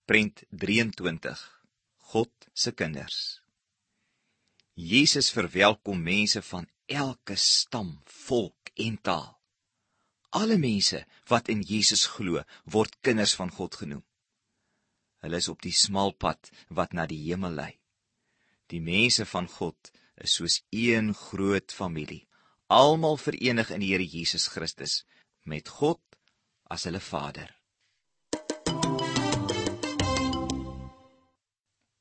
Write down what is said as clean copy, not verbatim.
Prent 23. God se kinders. Jesus verwelkom mense van elke stam, volk en taal. Alle mense wat in Jesus glo, word kinders van God genoem. Hulle is op die smal pad wat na die hemel lei. Die mense van God is soos een groot familie, almal verenig in die Here Jesus Christus, met God as hulle Vader.